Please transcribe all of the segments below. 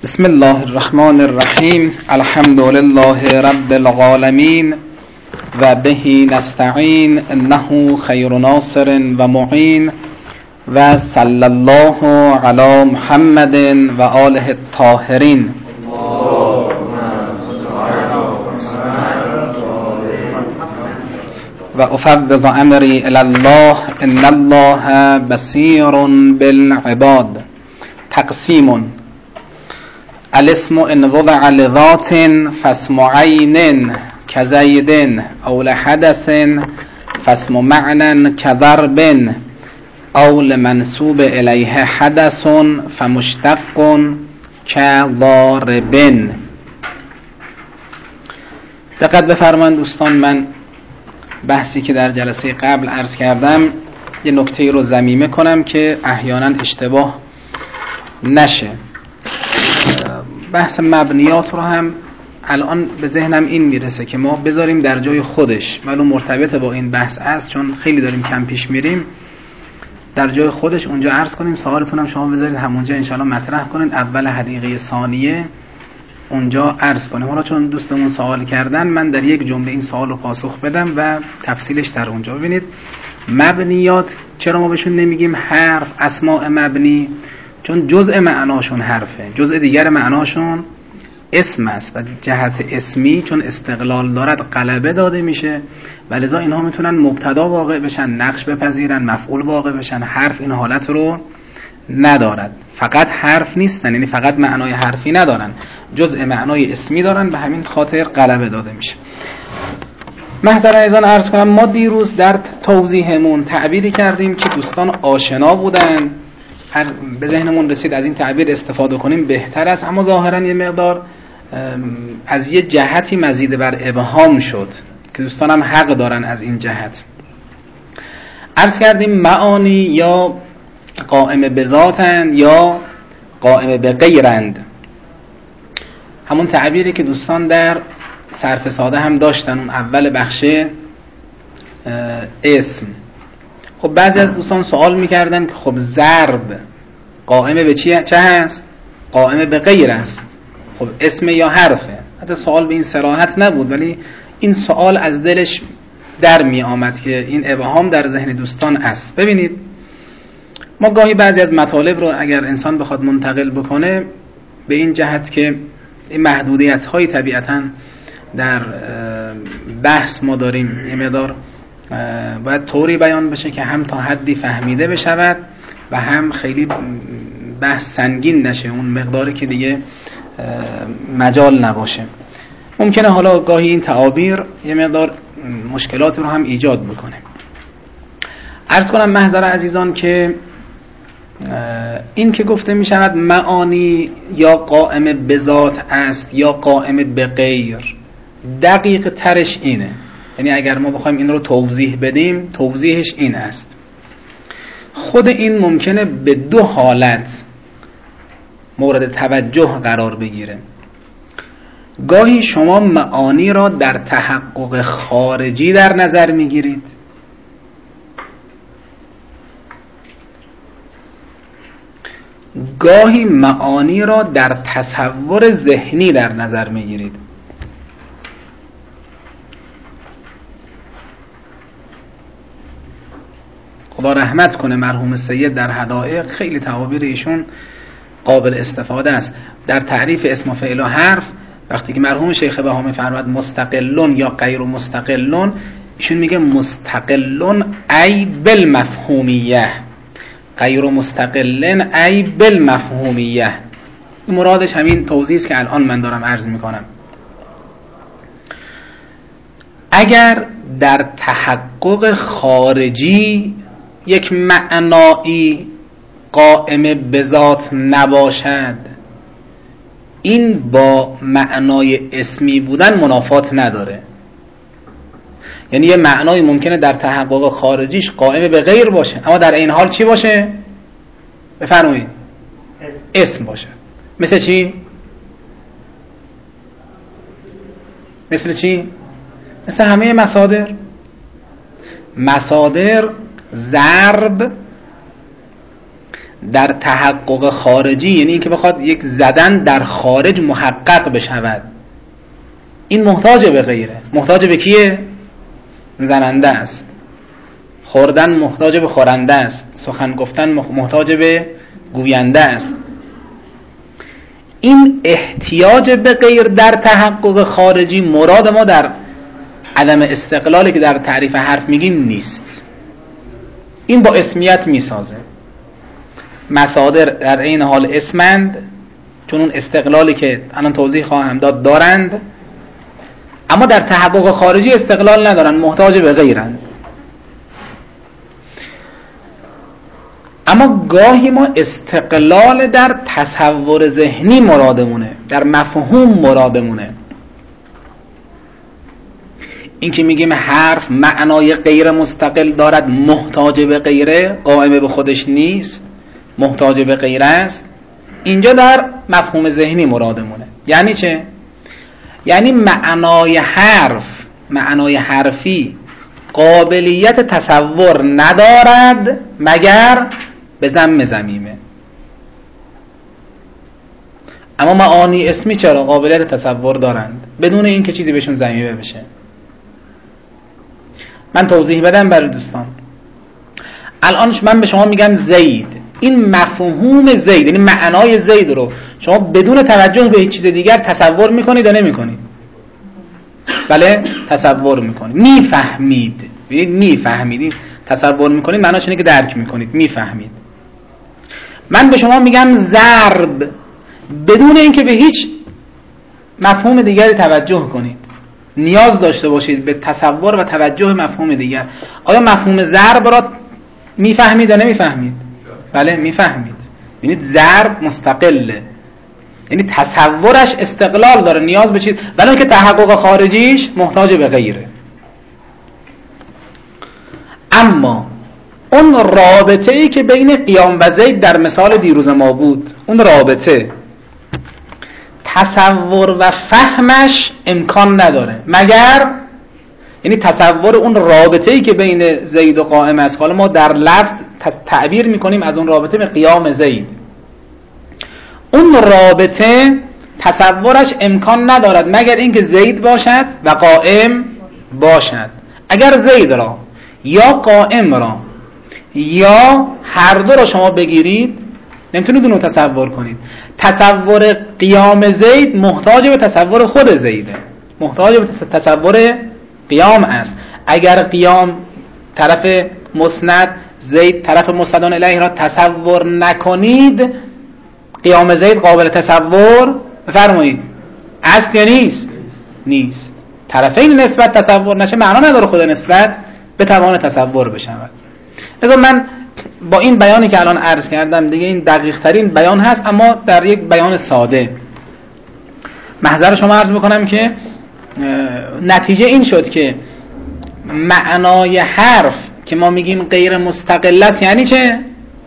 بسم الله الرحمن الرحیم. الحمد لله رب العالمین و به نستعین انه خیر ناصر و معین و صلی الله علی محمد و آله الطاهرین. و افوض امری الی الله ان الله بصیر بالعباد. تقسیم: الاسم ان وضع لذات فاسم عین كزید او لحدث فاسم معنى كضرب او لمنسوب الیه حدث فمشتق كضارب. دقت بفرمایید دوستان، من بحثی که در جلسه قبل عرض کردم یه نکته رو ضمیمه کنم که احیانا اشتباه نشه. بحث مبنیات رو هم الان به ذهنم این میرسه که ما بذاریم در جای خودش، ولو مرتبط با این بحث است چون خیلی داریم کم پیش میریم، در جای خودش اونجا عرض کنیم. سوالتون هم شما بذارید همونجا انشاءالله مطرح کنید، اول حدیقه ثانیه اونجا عرض کنیم. حالا چون دوستمون سوال کردن، من در یک جمله این سوال رو پاسخ بدم و تفصیلش در اونجا. ببینید مبنیات چرا ما بهشون نمیگیم حرف، اسماء مبنی؟ چون جزء معناشون حرفه، جزء دیگر معناشون اسم است و جهت اسمی چون استقلال دارد غلبه داده میشه و لذا اینها میتونن مبتدا واقع بشن، نقش بپذیرن، مفعول واقع بشن. حرف این حالت رو ندارد، فقط حرف نیستن، یعنی فقط معنای حرفی ندارن، جزء معنای اسمی دارن، به همین خاطر غلبه داده میشه. محضر ایزان عرض کنم، ما دیروز در توضیحمون تعبیری کردیم که دوستان آشنا بودن، به ذهنمون رسید از این تعبیر استفاده کنیم بهتر است، اما ظاهرا یه مقدار از یه جهتی مزید بر ابهام شد که دوستان هم حق دارن از این جهت. عرض کردیم معانی یا قائم به ذاتن یا قائم به غیرند، همون تعبیری که دوستان در صرف ساده هم داشتن اون اول بخشه اسم. خب بعضی از دوستان سوال میکردن که خب ضرب قائم به چه هست؟ قائم به غیر است. خب اسم یا حرفه؟ حتی سوال به این صراحت نبود، ولی این سوال از دلش در می آمد که این ابهام در ذهن دوستان است. ببینید ما گاهی بعضی از مطالب رو اگر انسان بخواد منتقل بکنه به این جهت که این محدودیت های طبیعتاً در بحث ما داریم، این مقدار باید طوری بیان بشه که هم تا حدی فهمیده بشود و هم خیلی بحث سنگین نشه، اون مقداری که دیگه مجال نباشه. ممکنه حالا گاهی این تعابیر یه مقدار مشکلات رو هم ایجاد بکنه. عرض کنم محضر عزیزان که این که گفته می شود معانی یا قائم به ذات است یا قائم به غیر، دقیق ترش اینه، یعنی اگر ما بخوایم این رو توضیح بدیم، توضیحش این است. خود این ممکنه به دو حالت مورد توجه قرار بگیره. گاهی شما معانی را در تحقق خارجی در نظر میگیرید، گاهی معانی را در تصور ذهنی در نظر میگیرید. خدا رحمت کنه مرحوم سید در حدائق، خیلی تعابیر ایشون قابل استفاده است. در تعریف اسم و فعل و حرف وقتی که مرحوم شیخ بهامی فرمود مستقلون یا غیر مستقلون، ایشون میگه مستقلون ای بالمفهومیه، غیر مستقلن ای بالمفهومیه. این مرادش همین توضیحی است که الان من دارم عرض میکنم. اگر در تحقق خارجی یک معنایی قائم به ذات نباشد، این با معنای اسمی بودن منافات نداره. یعنی یه معنایی ممکنه در تحقق خارجیش قائم به غیر باشه اما در این حال چی باشه؟ بفرمایید اسم باشه. مثل چی؟ مثل چی؟ مثل همه مصادر ضرب در تحقق خارجی، یعنی اینکه بخواد یک زدن در خارج محقق بشود، این محتاج به غیره. محتاج به کیه؟ زننده است. خوردن محتاج به خورنده است. سخن گفتن محتاج به گوینده است. این احتیاج به غیر در تحقق خارجی مراد ما در عدم استقلالی که در تعریف حرف میگیم نیست. این با اسمیت میسازه. مصادر در این حال اسمند، چون اون استقلالی که الان توضیح خواهم داد دارند، اما در تحقق خارجی استقلال ندارن، محتاج به غیرند. اما گاهی ما استقلال در تصور ذهنی مرادمونه، در مفهوم مرادمونه. این که میگیم حرف معنای غیر مستقل دارد، محتاج به غیره، قائم به خودش نیست، محتاج به غیره است، اینجا در مفهوم ذهنی مرادمونه. یعنی چه؟ یعنی معنای حرف، معنای حرفی قابلیت تصور ندارد مگر به ضم ضمیمه. اما معانی اسمی چرا قابلیت تصور دارند بدون اینکه چیزی بهشون ضمیمه بشه. من توضیح بدم برای دوستان. الان من به شما میگم زید، این مفهوم زید یعنی معنای زید رو شما بدون توجه به هیچ چیز دیگر تصور میکنید یا نمیکنید؟ بله تصور میکنید، میفهمید. ببینید میفهمید، تصور میکنید معناش اینه که درک میکنید، میفهمید. من به شما میگم ضرب بدون اینکه به هیچ مفهوم دیگری توجه کنید، نیاز داشته باشید به تصور و توجه مفهوم دیگر. آیا مفهوم ضرب را میفهمید یا نمیفهمید؟ بله میفهمید. ببینید ضرب مستقله، یعنی تصورش استقلال داره، نیاز به چیز، ولی اینکه تحقق خارجیش محتاج به غیره. اما اون رابطه ای که بین قیام و زید در مثال دیروز ما بود، اون رابطه تصور و فهمش امکان نداره مگر، یعنی تصور اون رابطه ای که بین زید و قائم است، حالا ما در لفظ تعبیر میکنیم از اون رابطه به قیام زید، اون رابطه تصورش امکان ندارد مگر اینکه زید باشد و قائم باشد. اگر زید را یا قائم را یا هر دو را شما بگیرید نمیتونید اونو تصور کنید. تصور قیام زید محتاج به تصور خود زیده، محتاج به تصور قیام است. اگر قیام طرف مسند، زید طرف مسندان الیه را تصور نکنید، قیام زید قابل تصور بفرمایید است یا نیست؟ نیست. طرفین نسبت تصور نشه معنا نداره خود نسبت بتوانه تصور بشود. لذا من با این بیانی که الان عرض کردم دیگه این دقیق ترین بیان هست، اما در یک بیان ساده محضر شما عرض میکنم که نتیجه این شد که معنای حرف که ما میگیم غیر مستقل است یعنی چه؟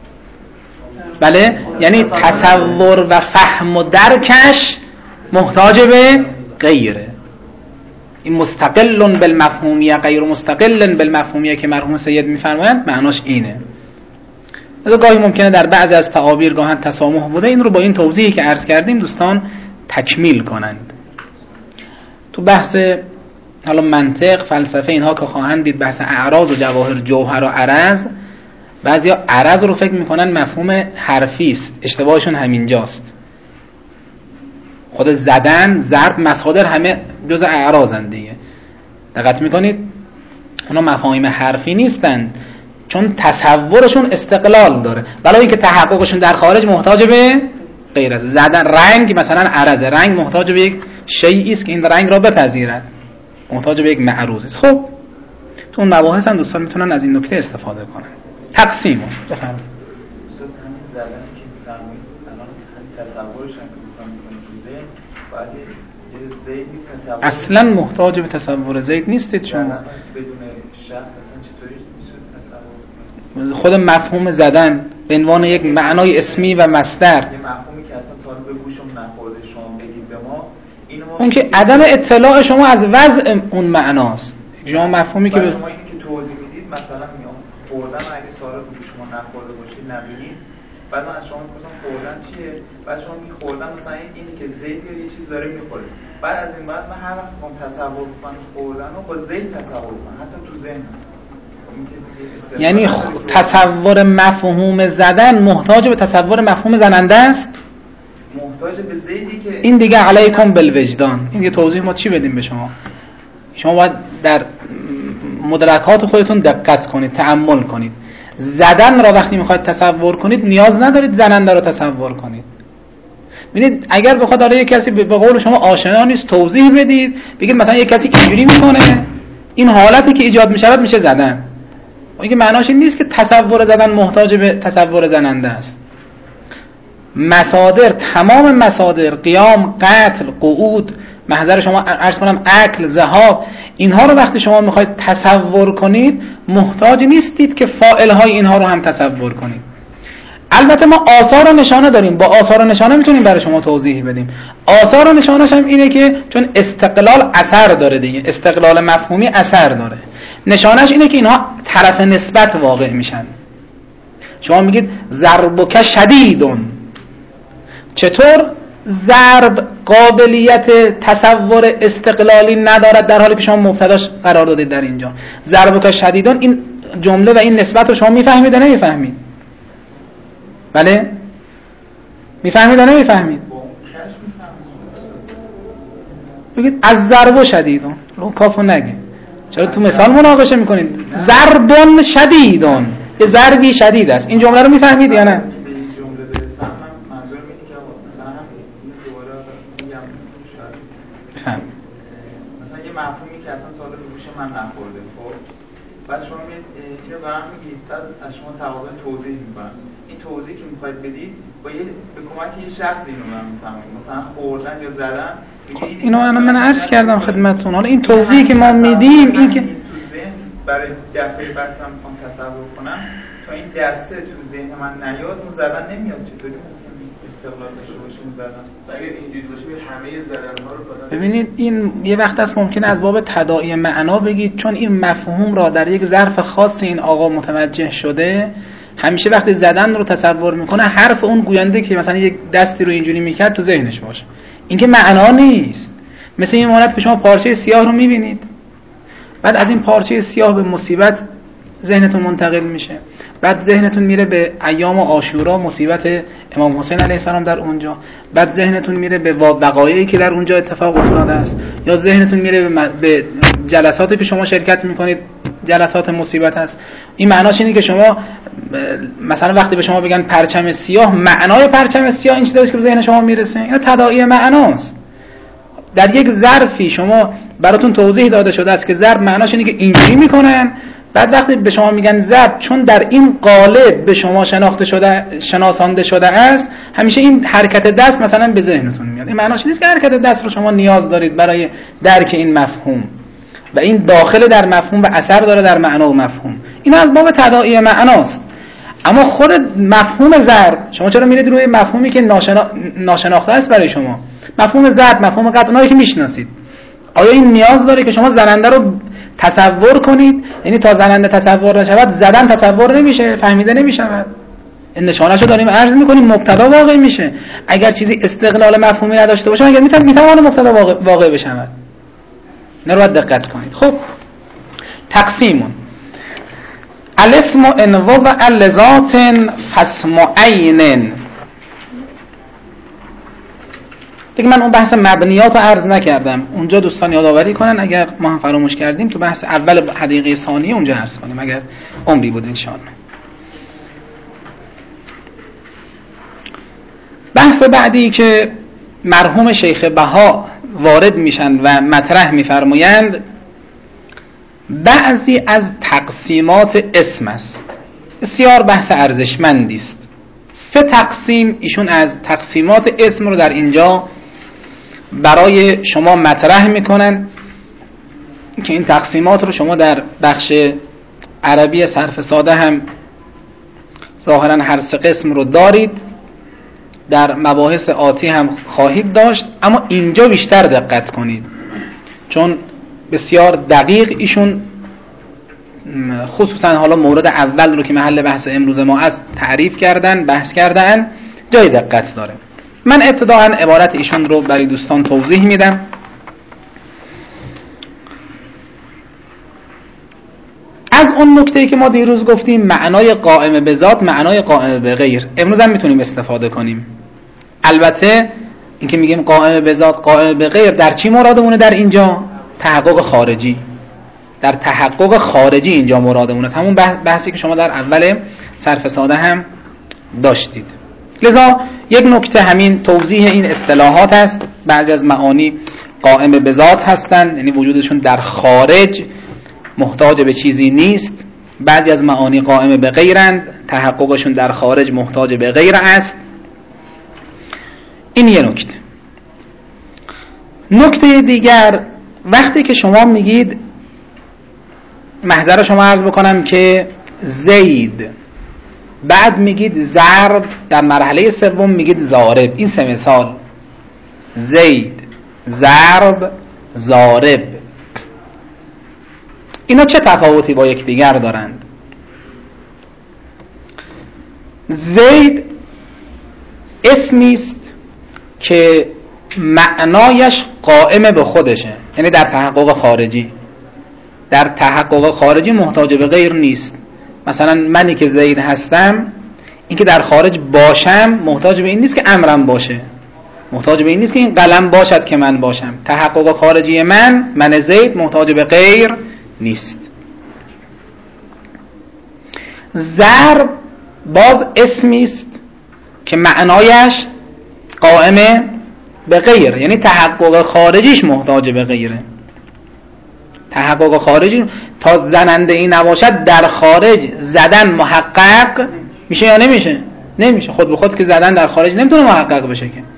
بله، یعنی تصور و فهم و درکش محتاج به غیره. این مستقل بالمفهومیه غیر مستقل بالمفهومیه که مرحوم سید میفرمایند معناش اینه. گاهی ممکنه در بعضی از تعابیر گاهن تسامح بوده، این رو با این توضیحی که عرض کردیم دوستان تکمیل کنند. تو بحث حالا منطق، فلسفه اینها که خواهند دید، بحث اعراض و جواهر، جوهر و عرض، بعضیا عرض رو فکر میکنن مفهوم حرفی است، اشتباهشون همینجاست. خود زدن، ضرب، مصادر همه جز اعراضن دیگه. دقت میکنید اونا مفاهیم حرفی نیستن چون تصورشون استقلال داره، ولی اینکه تحققشون در خارج محتاج به غیر است. زدن رنگ مثلا عرض، رنگ محتاج به یک شیئی است که این رنگ را بپذیرد، محتاج به یک معروض است. خب تو اون مباحث هم دوستان میتونن از این نکته استفاده کنن. تقسیم بفرمایید. استاد همین زدن که میفرمایید الان تصورش هم که میفرمایید تو ذهن بعد زید تصور اصلا محتاج به تصور زید نیستید شما. بدون شخص اصلا چطوری میشه تصور؟ خود مفهوم زدن به عنوان یک معنای اسمی و مصدر، یه مفهومی که اصلا تا به گوشم نخورده شما بگید به ما، اینو ما اون که عدم اطلاع شما از وضع اون معناست. شما مفهومی که شما اینی که توضیح میدید مثلا میام خوردن اگه سوال به شما نخورده باشید نبینید بعد من از شما می‌پرسم خوردن چیه، بعد شما میگی خوردن مثلا اینی که زید یا یه چیز داره میخوره. بعد از این بعد من هر وقت میخوام تصور کنم خوردن رو با زید تصور کنم، حتی تو ذهنم. یعنی تصور مفهوم زدن محتاج به تصور مفهوم زننده است؟ محتاج به زیدی که این دیگه علیکم بالوجدان. این دیگه توضیح ما چی بدیم به شما؟ شما باید در مدرکات خودتون دقت کنید، تأمل کنید. زدن را وقتی میخواید تصور کنید نیاز ندارید زننده را تصور کنید. ببینید اگر بخواد داره یک کسی به قول شما آشنا نیست توضیح بدید، بگید مثلا یک کسی اینجوری میکنه، این حالتی که ایجاد میشود میشه زدن. این معناش این نیست که تصور زدن محتاج به تصور زننده است. مصادر، تمام مصادر، قیام، قتل، قعود، محضر شما عرض کنم اکل، ذهاب، اینها رو وقتی شما میخواید تصور کنید محتاج نیستید که فاعل های اینها رو هم تصور کنید. البته ما آثار و نشانه داریم، با آثار و نشانه میتونیم برای شما توضیح بدیم. آثار و نشانه‌ش هم اینه که چون استقلال اثر داره دیگه، استقلال مفهومی اثر داره. نشانه‌ش اینه که اینها طرف نسبت واقع میشن. شما میگید ضربک شدیدون، چطور ضرب قابلیت تصور استقلالی ندارد در حالی که شما مبتداش قرار دادید در اینجا؟ ضربک شدیدون، این جمله و این نسبت رو شما میفهمید یا نمیفهمید؟ بله؟ میفهمید یا نمیفهمید؟ بگید از ضرب شدیدون، رو کافو نگه. چرا تو مثال مناقشه میکنید؟ ضربون شدیدون، یه ضربی شدید است. این جمله رو میفهمید یا نه؟ مثلا یه مفهومی که اصلا تا حالا به گوش من نخورده، خب بعد شما میاد اینو برام میگید، بعد از شما تقاضای توضیح میکنم. این توضیحی که میخواید بدید با یه به کمک یه شخص اینو من میفهمم، مثلا خوردن یا زدن. اینو من عرض کردم خدمتتون. حالا این توضیحی که ما میدیم این که تو ذهن برای دفعه بعد من میخوام تصور کنم تا این دسته تو ذهن من نیاد، اون زدن نمیاد. چطوری استقلال داشته باشه اون زدن؟ اگه اینجوری باشه همه زدن‌ها رو ببینید این یه وقت هست ممکنه از باب تداعی معنا بگید، چون این مفهوم را در یک ظرف خاص این آقا متوجه شده. همیشه وقتی زدن رو تصور میکنه حرف اون گوینده که مثلا یک دستی رو اینجوری میکرد تو ذهنش باشه. این که معنا نیست. مثل این مورد که شما پارچه سیاه رو میبینید، بعد از این پارچه سیاه به مصیبت ذهنتون منتقل میشه، بعد ذهنتون میره به ایام عاشورا، مصیبت امام حسین علیه السلام در اونجا، بعد ذهنتون میره به وقایعی که در اونجا اتفاق افتاده است، یا ذهنتون میره به جلساتی که شما شرکت میکنید، جلسات مصیبت است. این معناش اینه که شما مثلا وقتی به شما بگن پرچم سیاه، معنای پرچم سیاه این چیزی است که به ذهن شما میرسه. اینا تداعی معناست. در یک ظرفی شما براتون توضیح داده شده است که ضرب معناش اینه که اینجوری میکنن، بعد وقتی به شما میگن ضرب، چون در این قالب به شما شناسانده شده است، همیشه این حرکت دست مثلا به ذهنتون میاد. این معناش نیست که حرکت دست رو شما نیاز دارید برای درک این مفهوم، و این داخل در مفهوم و اثر داره در معنا و مفهوم. این از باب تداعی معناست. اما خود مفهوم ضرب، شما چرا میرید روی مفهومی که ناشناخته است برای شما؟ مفهوم ضرب، مفهوم قطع، اونایی که میشناسید، آیا این نیاز داره که شما زننده رو تصور کنید؟ یعنی تا زننده تصور نشود زدن تصور نمیشه، فهمیده نمیشود. این نشانه‌شو داریم عرض میکنیم، مبتدا واقع میشه. اگر چیزی استقلال مفهومی نداشته باشه اگر میتونه مبتدا واقع بشه. نه رو دقت کنید. خب تقسیمون الاسم ان وضع لذات فاسم عین. دیگه من اون بحث مبنیات رو عرض نکردم، اونجا دوستان یادآوری کنن اگر ما هم فراموش کردیم تو بحث اول حدیقه ثانیه اونجا عرض کنیم اگر عمری بود انشاءالله. بحث بعدی که مرحوم شیخ بها وارد میشن و مطرح میفرمایند بعضی از تقسیمات اسم است. بسیار بحث ارزشمندی است. 3 تقسیم ایشون از تقسیمات اسم رو در اینجا برای شما مطرح میکنن که این تقسیمات رو شما در بخش عربی صرف ساده هم ظاهرا هر 3 قسم رو دارید، در مباحث آتی هم خواهید داشت، اما اینجا بیشتر دقت کنید چون بسیار دقیق ایشون خصوصا حالا مورد اول رو که محل بحث امروز ما است تعریف کردن، بحث کردن، جای دقت داره. من ابتداءً عبارت ایشون رو برای دوستان توضیح میدم. از اون نکته‌ای که ما دیروز گفتیم معنای قائم به ذات، معنای قائم به غیر، امروز هم میتونیم استفاده کنیم. البته این که میگیم قائم به ذات، قائم به غیر، در چی مرادمونه در اینجا؟ تحقق خارجی. در تحقق خارجی اینجا مرادمونه، همون بحثی که شما در اول صرف ساده هم داشتید. لذا یک نکته همین توضیح این اصطلاحات است. بعضی از معانی قائم به ذات هستند، یعنی وجودشون در خارج، محتاج به چیزی نیست. بعضی از معانی قائم به غیرند، تحققشون در خارج، محتاج به غیر است. این یه نکته. نکته دیگر، وقتی که شما میگید، محضر شما عرض بکنم که زید، بعد میگید ضرب، در مرحله سوم میگید ضارب، این سه مثال، زید، ضرب، ضارب، اینا چه تفاوتی با یکدیگر دارند؟ زید اسمی است که معنایش قائم به خودشه، یعنی در تحقق خارجی. در تحقق خارجی محتاج به غیر نیست. مثلا منی که زید هستم، این که در خارج باشم محتاج به این نیست که امرم باشه، محتاج به این نیست که این قلم باشد که من باشم. تحقق خارجی من زید محتاج به غیر نیست. ضرب باز اسمی است که معنایش قائم به غیر، یعنی تحقق خارجیش محتاج به غیره. تحقق خارجی تا زننده ای نباشد در خارج زدن محقق میشه یا نمیشه؟ نمیشه. خود به خود که زدن در خارج نمیتونه محقق بشه که.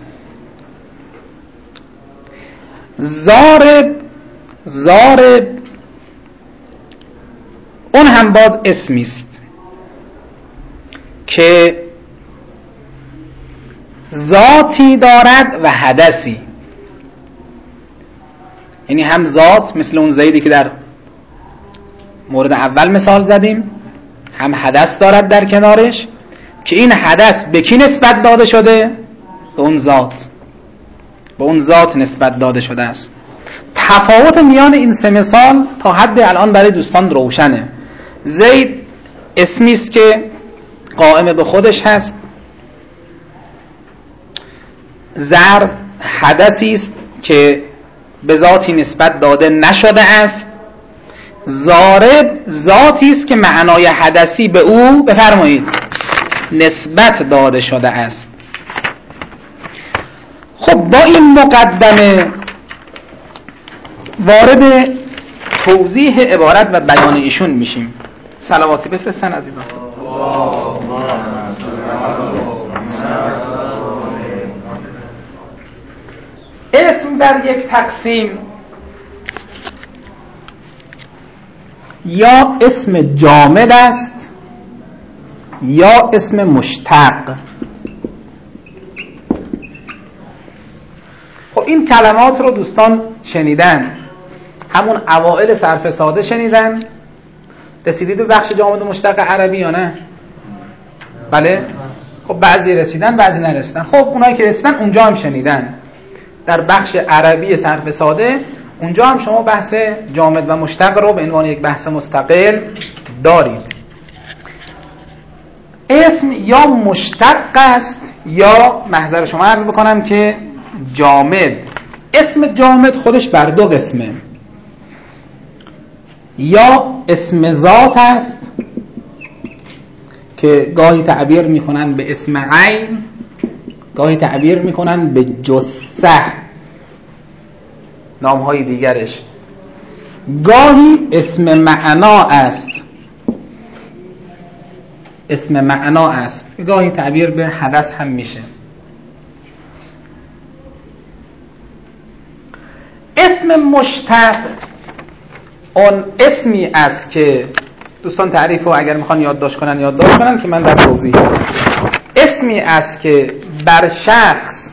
ضارب اون هم باز اسمی است که ذاتی دارد و حدثی، یعنی هم ذات مثل اون زیدی که در مورد اول مثال زدیم، هم حدث دارد در کنارش، که این حدث به کی نسبت داده شده؟ به اون ذات، به اون ذات نسبت داده شده است. تفاوت میان این سه مثال تا حد الان برای دوستان روشنه. زید اسمی است که قائم به خودش هست، ضرب حدثی است که به ذاتی نسبت داده نشده است، ضارب ذاتی است که معنای حدثی به او بفرمایید نسبت داده شده است. خب با این مقدمه وارد توضیح عبارت و بیان ایشون میشیم. صلواتی بفرستن عزیزان. اسم در یک تقسیم یا اسم جامد است یا اسم مشتق. خب این کلمات رو دوستان شنیدن، همون اوائل صرف ساده شنیدن. رسیدید به بخش جامد و مشتق عربی یا نه؟ بله؟ خب بعضی رسیدن بعضی نرسیدن. خب اونایی که رسیدن اونجا هم شنیدن، در بخش عربی صرف ساده اونجا هم شما بحث جامد و مشتق رو به عنوان یک بحث مستقل دارید. اسم یا مشتق است یا محضر شما عرض بکنم که جامد. اسم جامد خودش بر دو قسمه، یا اسم ذات است که گاهی تعبیر میکنن به اسم عین، گاهی تعبیر میکنن به جثه، نامهای دیگرش. گاهی اسم معنا است، اسم معنا است که گاهی تعبیر به حدث هم میشه. اسم مشتق اون اسمی است که دوستان تعریف رو اگر میخوان یادداشت کنن که من در توضیح. اسمی است که بر شخص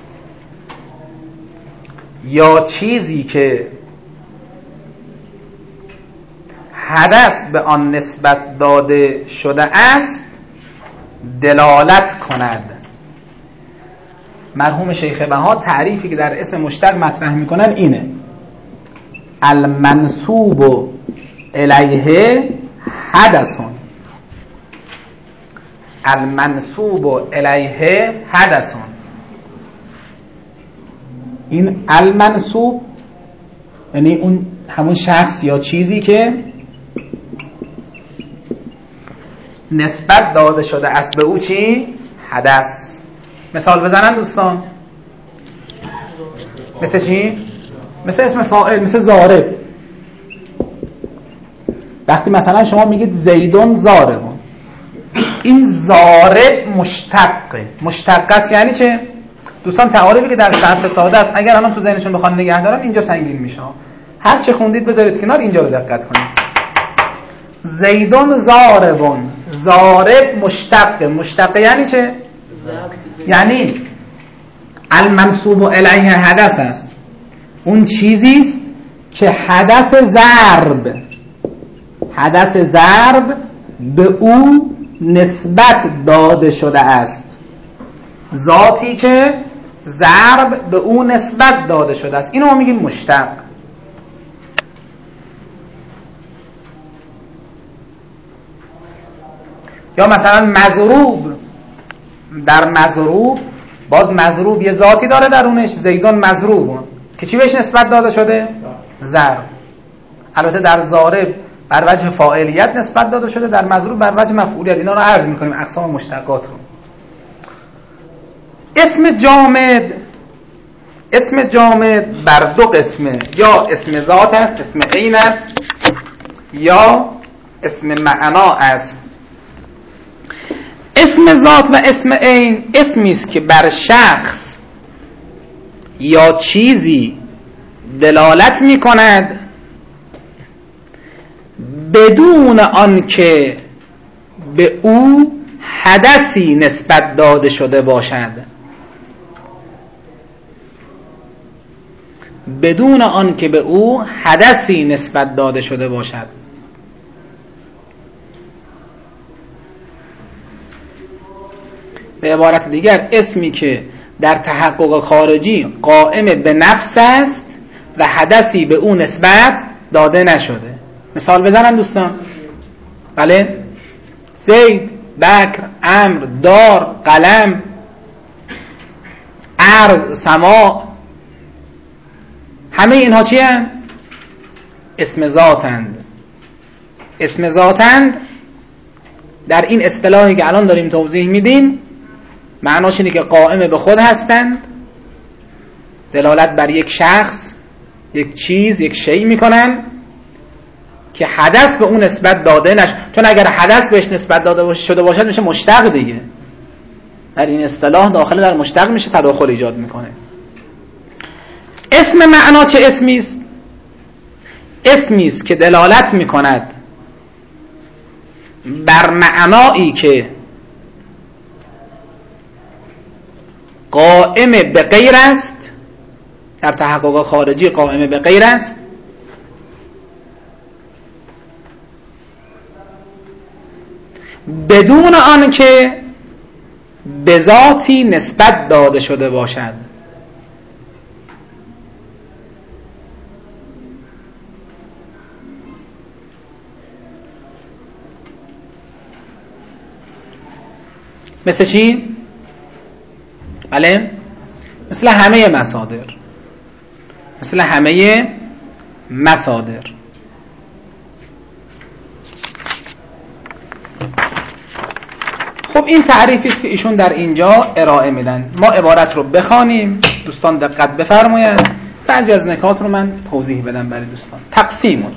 یا چیزی که حدث به آن نسبت داده شده است دلالت کند. مرحوم شیخ بها تعریفی که در اسم مشتق مطرح میکنن اینه: المنسوب الیه حدثون. المنسوب الیه حدثون. این المنسوب یعنی اون همون شخص یا چیزی که نسبت داده شده است به او چی؟ حدث. مثال بزنن دوستان. مثل چی؟ مثل اسم فاعل، مثل ضارب. وقتی مثلا شما میگید زیدون ضاربون، این ضارب مشتقه. مشتق است یعنی چه؟ دوستان تعاریفی که در صرف ساده است اگر الان تو ذهنشون بخوان نگه دارن اینجا سنگین میشه. هر چه خوندید بذارید کنار، اینجا رو دقت کنید. زیدون ضاربون، ضارب مشتقه. مشتقه یعنی چه؟ یعنی المنسوب الیه حدث است. اون چیزی است که حدث ضرب به او نسبت داده شده است. ذاتی که ضرب به او نسبت داده شده است، اینو ما میگیم مشتق. یا مثلا مضروب. در مضروب باز مضروب یه ذاتی داره درونش، زیدون مضروبون، که چی بهش نسبت داده شده؟ ضرب. البته در ضارب بر وجه فاعلیت نسبت داده شده، در مضروب بر وجه مفعولیت. اینا رو عرض میکنیم اقسام مشتقات رو. اسم جامد بر دو قسمه: یا اسم ذات است، اسم عین است، یا اسم معنا است. اسم ذات و اسم عین اسمی است که بر شخص یا چیزی دلالت می کند بدون آنکه به او حدثی نسبت داده شده باشد. بدون آنکه به او حدثی نسبت داده شده باشد. به عبارت دیگر اسمی که در تحقق خارجی قائم به نفس است و حدثی به او نسبت داده نشده. مثال بزنم دوستان. بله؟ زید، بکر، عمرو، دار، قلم، ارض، سماع، همه اینها چی هستند؟ اسم ذاتند. اسم ذاتند در این اصطلاحی که الان داریم توضیح میدیم معناش اینه که قائم به خود هستند، دلالت بر یک شخص، یک چیز، یک شی میکنن که حدث به اون نسبت داده نشه. چون اگر حدث بهش نسبت داده شده باشد میشه مشتق دیگه. در این اصطلاح داخل در مشتق میشه تداخل ایجاد میکنه. اسم معنا چه اسمی است؟ اسمی است که دلالت میکند بر معنایی که قائم به غیر است، در تحقق خارجی قائم به غیر است، بدون آن که به ذاتی نسبت داده شده باشد. مثل چی؟ بله؟ مثل همه مصادر. مثل همه مصادر. خب این تعریفی است که ایشون در اینجا ارائه میدن. ما عبارت رو بخوانیم، دوستان دقت بفرمایند، بعضی از نکات رو من توضیح بدم برای دوستان. تقسیم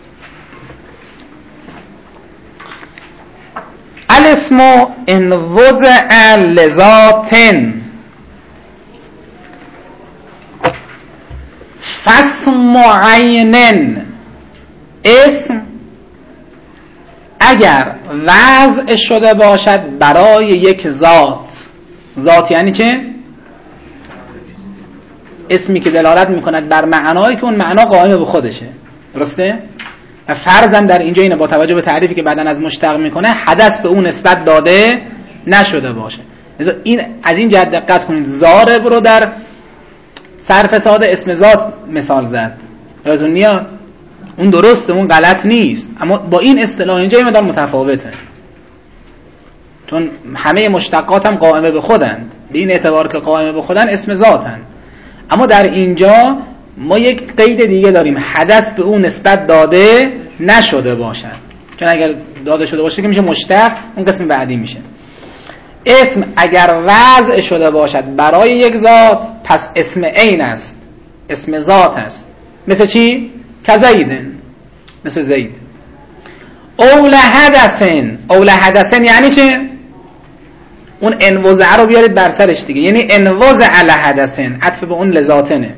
الاسم ان وضع لذات فاسم عین. اسم اگر وضع شده باشد برای یک ذات. ذات یعنی چه؟ اسمی که دلالت میکند بر معنایی که اون معنا قائم به خودشه. درسته؟ و فرضاً در اینجا اینه با توجه به تعریفی که بعداً از مشتق میکنه حدث به اون نسبت داده نشده باشه. این از این جهت دقت کنید ضارب رو در صرف ساده اسم ذات مثال زد، یادتون میاد؟ اون درسته، اون غلط نیست، اما با این اصطلاح اینجا یه مقدار متفاوته، چون همه مشتقات هم قائمه به خودند، به این اعتبار که قائمه به خودن اسم ذاتند. اما در اینجا ما یک قید دیگه داریم، حدث به اون نسبت داده نشده باشد، چون اگر داده شده باشه که میشه مشتق، اون قسم بعدی میشه. اسم اگر وضع شده باشد برای یک ذات پس اسم عین است، اسم ذات است. مثل چی؟ کزیدن، مثل زید. اول حدثن، اول حدثن یعنی چه؟ اون انوزع رو بیارید بر سرش دیگه، یعنی انوزع علی حدثن، عطف به اون لذاتنه.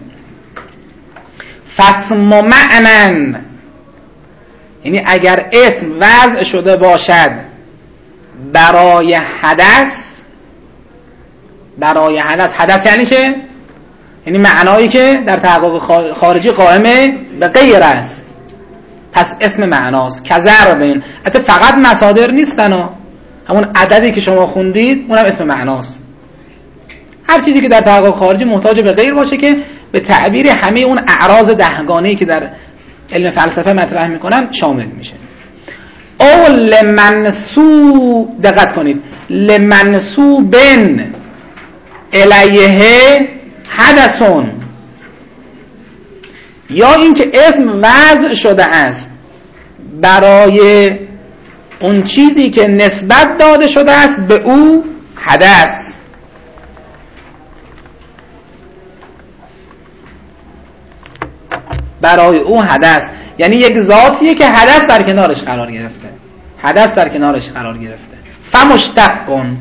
فاسم معنن، یعنی اگر اسم وضع شده باشد برای حدث، برای حدث، حدث یعنی چه؟ یعنی معنایی که در تحقق خارجی قائمه به غیر است، پس اسم معناست. کضربن، حتی فقط مصادر نیستن، همون عددی که شما خوندید اونم اسم معناست. هر چیزی که در تحقق خارجی محتاج به غیر باشه که به تعبیر همه اون اعراض دهگانه‌ای که در علم فلسفه مطرح میکنن شامل میشه. او لمنسوب، دقت کنید، لمنسوبن الیه حدثون، یا اینکه اسم وضع شده است برای اون چیزی که نسبت داده شده است به او حدث. برای او حدث یعنی یک ذاتیه که حدث در کنارش قرار گرفته، حدث در کنارش قرار گرفته. فمشتقن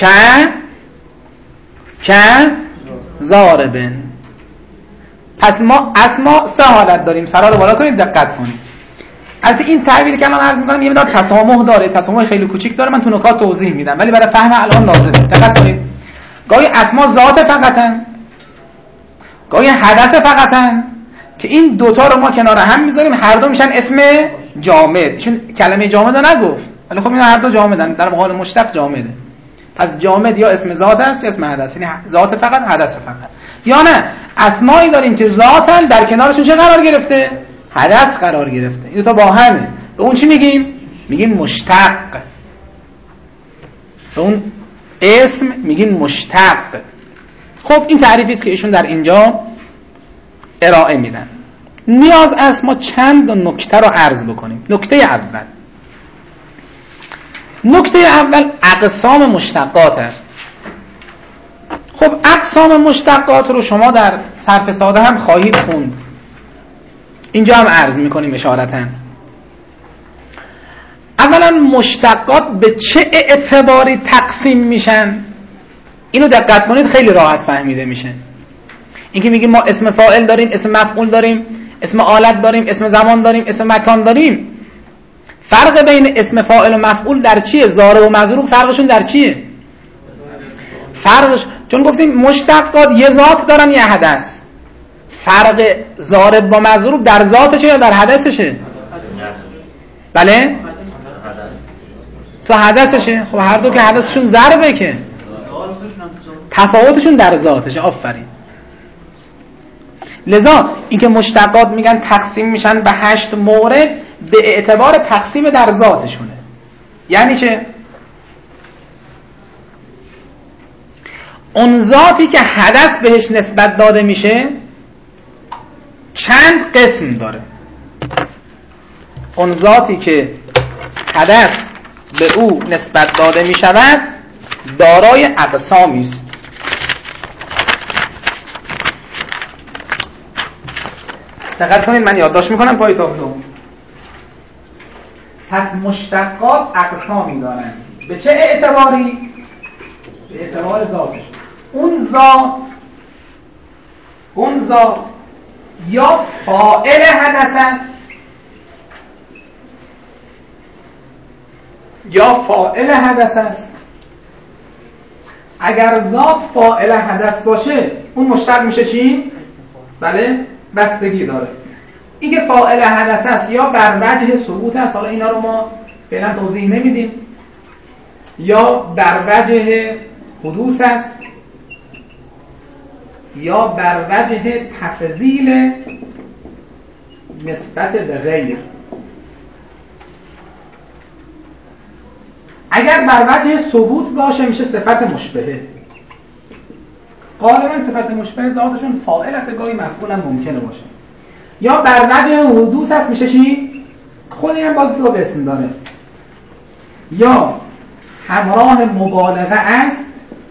که ضاربن. پس ما اسما سه حالت داریم، سرا رو بالا کنید دقت کنید. البته این تعبیری که الان عرض می‌کنم یه مقدار تسامح داره، تسامح خیلی کوچیک داره، من تو نکات توضیح میدم، ولی برای فهم الان لازمه. دقت کنید، گاهی اسما ذات فقطن، گاهی حدث فقطن، که این دوتا رو ما کنار هم میذاریم، هر دو میشن اسم جامد. چون کلمه جامد رو نگفت، ولی خب اینا هر دو جامدن، در مقابل مشتق جامده. پس جامد یا اسم ذات است یا اسم حدث، یعنی ذات فقط حدث فقط. یا نه اسمایی داریم که ذاتن در کنارشون چه قرار گرفته؟ حدث قرار گرفته. این دو تا با همه. به اون چی میگیم؟ میگیم مشتق. به اون اسم میگیم مشتق. خب این تعریفی است که ایشون در اینجا ارائه میدن. نیاز است ما چند نکته رو عرض بکنیم. نکته اول اقسام مشتقات است. خب اقسام مشتقات رو شما در صرف ساده هم خواهید خوند، اینجا هم عرض میکنیم اشارتاً. اولا مشتقات به چه اعتباری تقسیم میشن؟ اینو دقت کنید، خیلی راحت فهمیده میشه. اینکه میگیم ما اسم فاعل داریم، اسم مفعول داریم، اسم آلت داریم، اسم زمان داریم، اسم مکان داریم. فرق بین اسم فاعل و مفعول در چیه؟ ضارب و مضروب فرقشون در چیه؟ فرقش چون گفتیم مشتقات یه ذات دارن یه حدث. فرق ضارب با مضروب در ذاتشه یا در حدثشه؟ بله؟ تو حدثشه. خب هر دو که حدثشون ضربه، که تفاوتشون در ذاتشه. آفرین. لذا اینکه مشتقات میگن تقسیم میشن به 8 مورد به اعتبار تقسیم در ذاتشونه. یعنی چه؟ اون ذاتی که حدث بهش نسبت داده میشه چند قسم داره. اون ذاتی که حدث به او نسبت داده میشود دارای اقسامی است. دقت کنید، من یادداشت میکنم پای تابلو. پس مشتقات اقسامی دارن. به چه اعتباری؟ به اعتبار ذاتش. اون ذات یا فاعل حدث است یا فاعل حدث است. اگر ذات فاعل حدث باشه اون مشتق میشه چی؟ بله، بستگی داره. این که فاعل حدث است یا بر وجه ثبوت است، حالا اینا رو ما فعلا توضیح نمیدیم، یا بر وجه حدوث است یا بر وجه تفضیل نسبت به غیر. اگر بر وجه ثبوت باشه میشه صفت مشبهه. غالبا صفت مشبهه ذاتشون فاعل است، گاهی مفعول هم ممکنه باشه. یا بر وجه حدوث است میشه چی؟ خود این باز دو قسم داره. یا همراه مبالغه است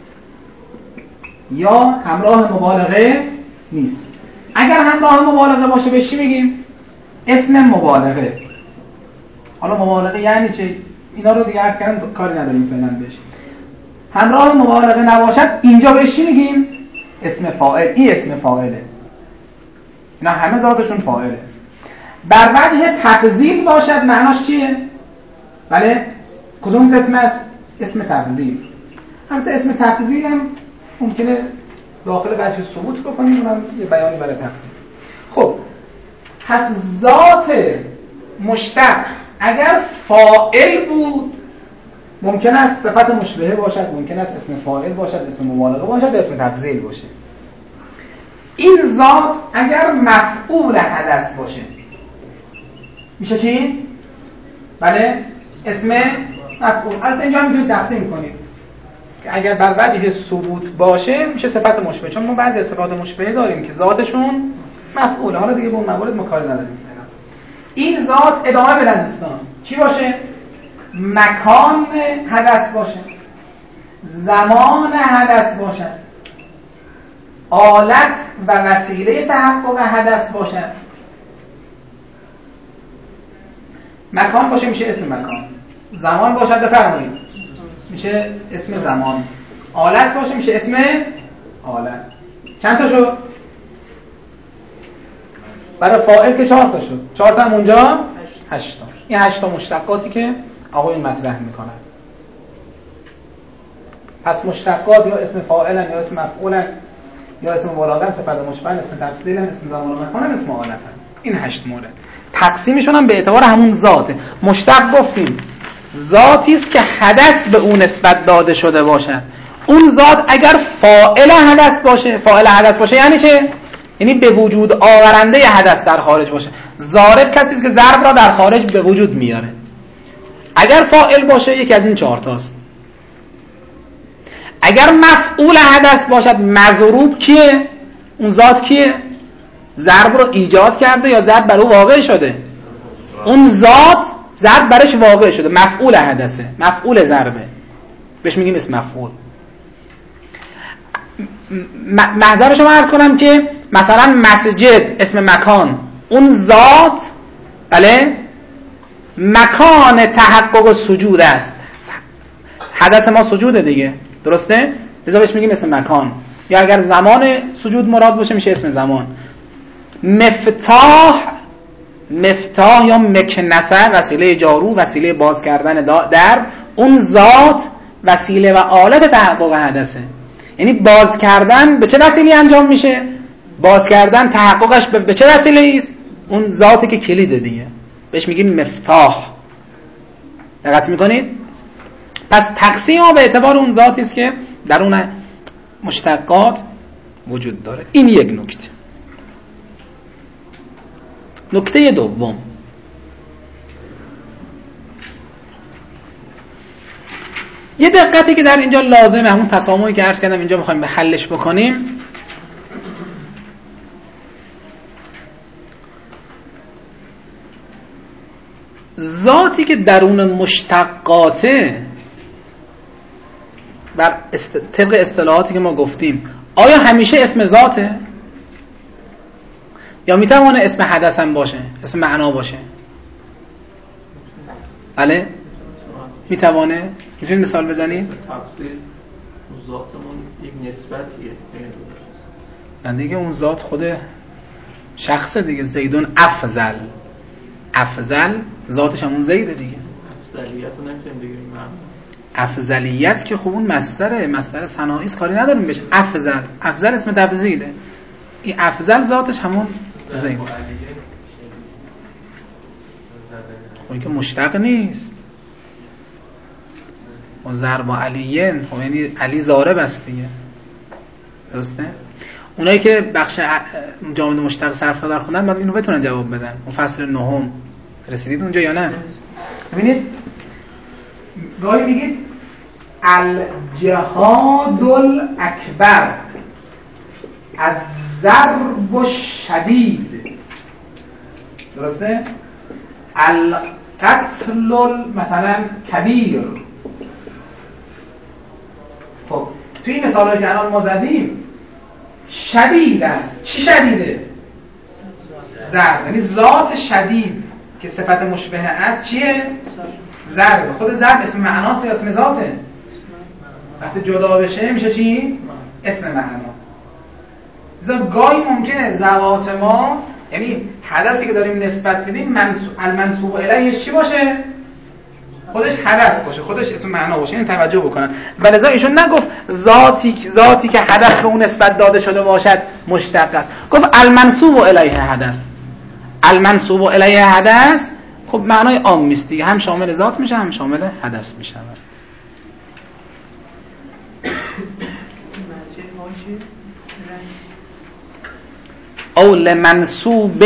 یا همراه مبالغه نیست. اگر همراه مبالغه باشه به چی میگیم؟ اسم مبالغه. حالا مبالغه یعنی چه؟ اینا رو دیگه عرض کردم، کاری نداریم فعلا بهش. همراه مبالغه نباشد اینجا بهش چی میگیم؟ اسم فاعل. این اسم فاعله، اینا همه ذاتشون فاعله. بر وجه تفضیل باشد معناش چیه؟ بله، کدوم قسم است؟ اسم تفضیل. البته اسم تفضیل هم ممکنه داخل وجه ثبوت بکنیم، اونم یه بیانی برای تفصیل. خب پس ذات مشتق اگر فاعل بود ممکن است صفت مشبهه باشد، ممکن است اسم فاعل باشد، اسم مبالغه باشد، اسم تفضیل باشه. این ذات اگر مفعول حدث باشه میشه چی؟ بله، اسم مفعول. البته اینجا میتونید تقسیم کنید که اگر بر وجه ثبوت باشه میشه صفت مشبهه، چون ما بعضی صفات مشبهه داریم که ذاتشون مفعوله. حالا دیگه با اون موارد ما کاری نداریم. این ذات ادامه بدن دوستان چی باشه؟ مکان حدث باشه، زمان حدث باشه، آلت و وسیله تحقق حدث باشه. مکان باشه میشه اسم مکان، زمان باشه بفرمایید میشه اسم زمان، آلت باشه میشه اسم آلت. چند تا شد؟ برای فاعل که 4 تا شد، 4 تا هم اونجا 8 تا. این 8 تا مشتقاتی که آقایون مطرح میکنن. پس مشتقات یا اسم فاعلن یا اسم مفعولن یا اسم مبالغه، صفت مشبهه، اسم تفضیلن، اسم زمان و مکانن، اسم آلتن. این 8 مورد تقسیمشون هم به اعتبار همون ذاته. مشتق گفتیم ذاتی است که حدث به اون نسبت داده شده باشد. اون ذات اگر فاعل حدث باشه، فاعل حدث باشه یعنی چه؟ یعنی به وجود آورنده حدث در خارج باشه. ضارب کسی است که ضرب را در خارج به وجود میاره. اگر فاعل باشه یکی از این 4 تاست. اگر مفعول حدث باشد مضروب کیه؟ اون ذات کیه؟ ضرب رو ایجاد کرده یا ضرب بر او واقع شده؟ اون ذات ضرب برش واقع شده، مفعول حدثه، مفعول ضربه، بهش میگیم اسم مفعول. محضرش رو عرض کنم که مثلا مسجد اسم مکان، اون ذات بله مکان تحقق سجود است. حدث ما سجوده دیگه، درسته؟ لذا بهش میگیم اسم مکان. یا اگر زمان سجود مراد باشه میشه اسم زمان. مفتاح یا مکنسه وسیله جارو، وسیله باز کردن در، اون ذات وسیله و آلت تحقق حدثه. یعنی باز کردن به چه وسیله انجام میشه؟ باز کردن تحققش به چه وسیله است؟ اون ذاتی که کلیده دیگه، بهش میگیم مفتاح. دقت میکنید؟ پس تقسیم ها به اعتبار اون ذاتی است که در اون مشتقات وجود داره. این یک نکته. نکته دوم، یه دقتی که در اینجا لازمه، همون تسامحی که عرض کردم اینجا میخوایم به حلش بکنیم. ذاتی که درون مشتقاته بر طبق اصطلاحاتی که ما گفتیم آیا همیشه اسم ذاته؟ یا میتوانه اسم حدث هم باشه، اسم معنا باشه؟ بله میتوانه. میتونید مثال بزنید؟ تفضیل ذاتمون یک نسبتیه دیگه، اون ذات خود شخص دیگه. زیدون افضل ذاتش همون زیده دیگه. افضلیت رو نمیتونیم بگیریم. افضلیت که خب اون مصدر ثنایی است، کاری نداریم بهش. افضل اسم تفضیله. این افضل ذاتش همون زید. این که مشتق نیست. و ضرب علیین خب یعنی علی ضارب است دیگه، درسته؟ اونایی که بخش جامد مشتق صرف صادر خوندن بعد اینو بتونن جواب بدن. اون فصل 9 رسیدید اونجا یا نه؟ ببینید گاهی میگید الجهاد الاکبر، الضرب الشدید، درسته؟ القتل مثلا کبیر. خب توی این مثالایی که الان ما زدیم شدید است. چی شدیده؟ ضرب. یعنی ذات شدید که صفت مشبهه است چیه؟ ضرب. خود ضرب اسم معناست یا اسم ذاته؟ وقتی جدا بشه میشه چی؟ اسم معنا. گاهی ممکنه ذوات ما، یعنی حدثی که داریم نسبت میدیم المنسوب الیه چی باشه؟ خودش حدث باشه، خودش اسم معنا باشه. این توجه بکنن. ولذا ایشون نگفت ذاتی که حدث به اون نسبت داده شده باشد مشتق است، گفت المنسوب الیه حدث. المنسوب الیه حدث خب معنای عام است دیگه، هم شامل ذات میشه هم شامل حدث میشه. او لمنسوب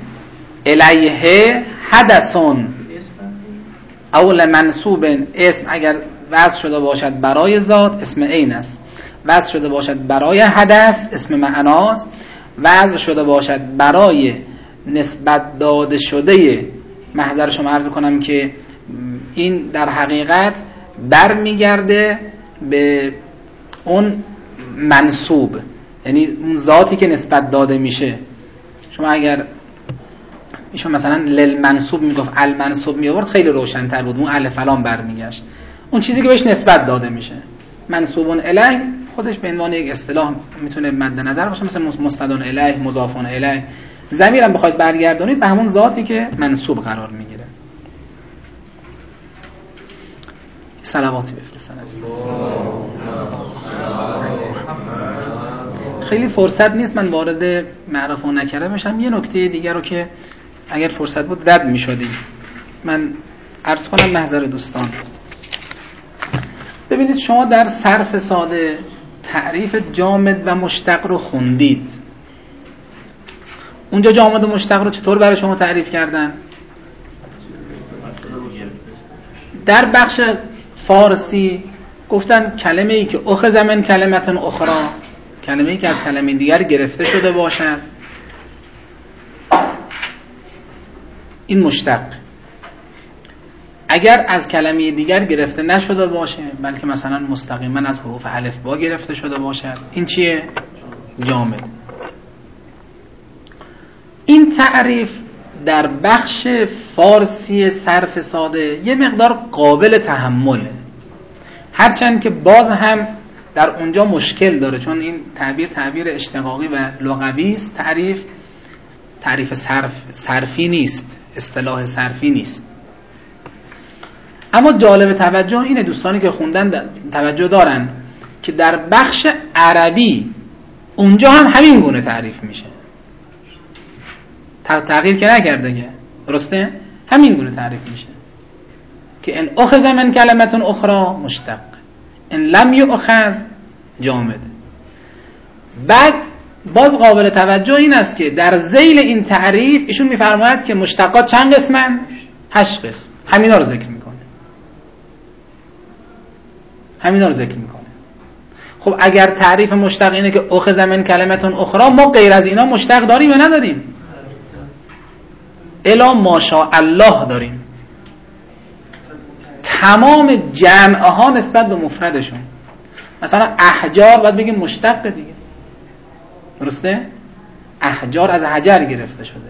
الیه حدثون، او لمنسوب اسم اگر وضع شده باشد برای ذات اسم عین است، وضع شده باشد برای حدث اسم معناست، وضع شده باشد برای نسبت داده شده. محضر شما عرض کنم که این در حقیقت برمیگرده به اون منسوب، یعنی اون ذاتی که نسبت داده میشه. شما اگر ایشون مثلا للمنسوب میگفت المنسوب میآورد خیلی روشن‌تر بود، اون الف لام برمیگشت. اون چیزی که بهش نسبت داده میشه منسوبون الیه خودش به عنوان یک اصطلاح میتونه مد نظر باشه، مثلا مستدون الیه، مضافون الیه. ضمیرم بخواید برگردونید به همون ذاتی که منسوب قرار میگیره. صلواتی بفرستن. خیلی فرصت نیست من وارد معرف و نکره بشم. یه نکته دیگر رو که اگر فرصت بود رد می‌شدیم من عرض کنم محضر دوستان. ببینید شما در صرف ساده تعریف جامد و مشتق رو خوندید. اونجا جامد و مشتق رو چطور برای شما تعریف کردن؟ در بخش فارسی گفتن کلمه ای که اخذ من کلمتن اخرى، کلمه ای که از کلمه دیگر گرفته شده باشد، این مشتق. اگر از کلمه دیگر گرفته نشده باشه بلکه مثلا مستقیما از حروف الف با گرفته شده باشد، این چیه؟ جامد. این تعریف در بخش فارسی صرف ساده یه مقدار قابل تحمله، هرچند که باز هم در اونجا مشکل داره، چون این تعبیر اشتقاقی و لغوی است. تعریف صرفی نیست، اصطلاح صرفی نیست. اما جالب توجه اینه، دوستانی که خوندن توجه دارن که در بخش عربی اونجا هم همین گونه تعریف میشه، تغییر که نکرده که، درسته؟ همین گونه تعریف میشه که ان اخذ من کلمت اخرى مشتق، ان لم یؤخذ جامد. بعد باز قابل توجه این است که در ذیل این تعریف ایشون میفرماید که مشتقات چند قسمن؟ 8 قسم. همینا رو ذکر میکنه. خب اگر تعریف مشتق اینه که اخذ من کلمت اخرى، ما غیر از اینا مشتق داریم یا نداریم؟ الا ماشاءالله داریم. تمام جمعها نسبت به مفردشون، مثلا احجار باید بگیم مشتق دیگه، درسته؟ احجار از حجر گرفته شده.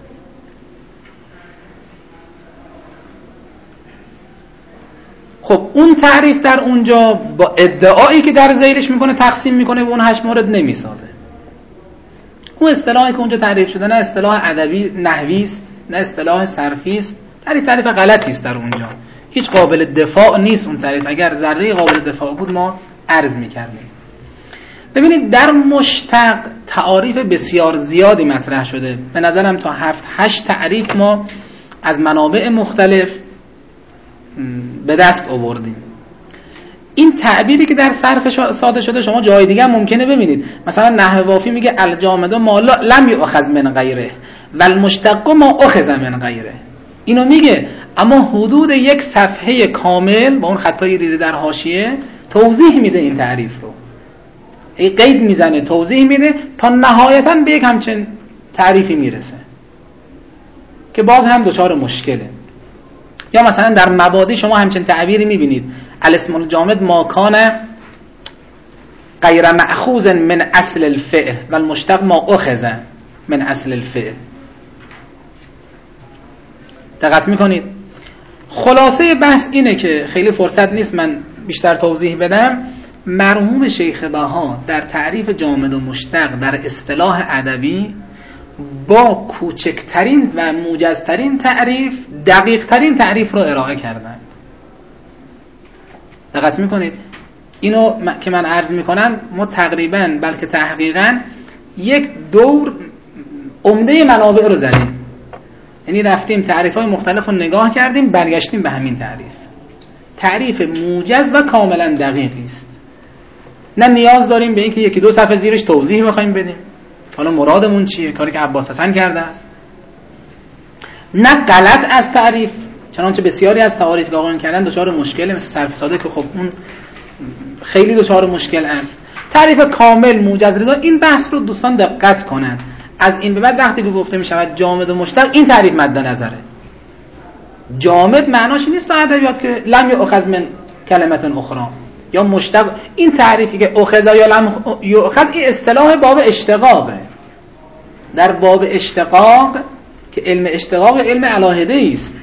خب اون تعریف در اونجا با ادعایی که در ذیلش میکنه تقسیم میکنه به اون 8 مورد نمیسازه. اون اصطلاحی که اونجا تعریف شده نه اصطلاح ادبی نحوی است نه اصطلاح صرفی است، تعریف غلطی است در اونجا، هیچ قابل دفاع نیست اون تعریف. اگر ذره قابل دفاع بود ما عرض میکردیم. ببینید در مشتق تعاریف بسیار زیادی مطرح شده، به نظرم تا 7-8 تعریف ما از منابع مختلف به دست آوردیم. این تعبیری که در صرف ساده شده شما جای دیگه ممکنه ببینید. مثلا نحو وافی میگه الجامد ما لم یؤخذ من غیره و المشتق ما اخذ من غیره. اینو میگه، اما حدود یک صفحه کامل با اون خطای ریزی در حاشیه توضیح میده این تعریف رو. قید میزنه، توضیح میده تا نهایتاً به یک همچین تعریفی میرسه که باز هم دچار مشکله. یا مثلا در مبادی شما همچین تعبیری میبینید: الاسم الجامد ما کان غیر مأخوذ من اصل الفعل و المشتق ما اخذ من اصل الفعل. دقت میکنید؟ خلاصه بحث اینه که خیلی فرصت نیست من بیشتر توضیح بدم. مرحوم شیخ بها در تعریف جامد و مشتق در اصطلاح ادبی با کوچکترین و موجزترین تعریف دقیقترین تعریف رو ارائه کردن. دقت میکنید؟ اینو که من عرض میکنم ما تقریبا بلکه تحقیقا یک دور عمده منابع رو زدیم، یعنی رفتیم تعریف‌های مختلف رو نگاه کردیم، برگشتیم به همین تعریف موجز و کاملا دقیقی است. نه نیاز داریم به اینکه یکی دو صفحه زیرش توضیح بخوایم بدیم حالا مرادمون چیه، کاری که عباس حسن کرده است. نه غلط از تعریف، چنانچه بسیاری از تعاریف که آقایون کردن دچار مشکله، مثل صرف ساده که خب اون خیلی دچار مشکل است. تعریف کامل موجز رضا، این بحث رو دوستان دقت کنند. از این به بعد وقتی که گفته می شود جامد و مشتق، این تعریف مد نظره. جامد معناش نیست تو ادبیات که لم یؤخذ من کلمه اخرى، یا مشتق این تعریفی که اخذ یا لم یؤخذ این اصطلاح باب اشتقاقه. در باب اشتقاق که علم اشتقاق علم علاهده است،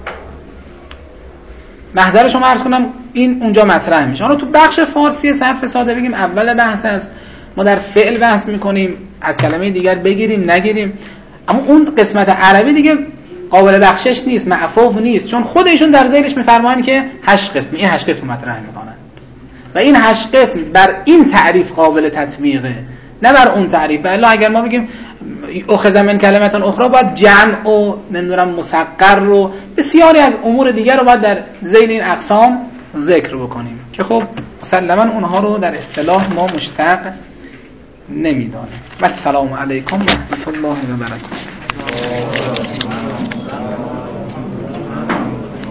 محضر شما عرض کنم این اونجا مطرح میشه. حالا تو بخش فارسی صرف ساده بگیم اول بحث است، ما در فعل بحث میکنیم، از کلمه دیگر بگیریم نگیریم، اما اون قسمت عربی دیگه قابل بخشش نیست، معفو نیست، چون خودشون در ذیلش میفرمایند که 8 قسم، این 8 قسم مطرح میکنن و این 8 قسم بر این تعریف قابل تطبیقه، نه بر اون تعریف. الا اگر ما بگیم اخذ من کلمه اخرى، باید جمع و نمیدونم مسقر رو بسیاری از امور دیگر رو باید در ذیل این اقسام ذکر بکنیم که خب مسلما اونها رو در اصطلاح ما مشتق نمیدانیم. و السلام علیکم و رحمت الله و برکاته.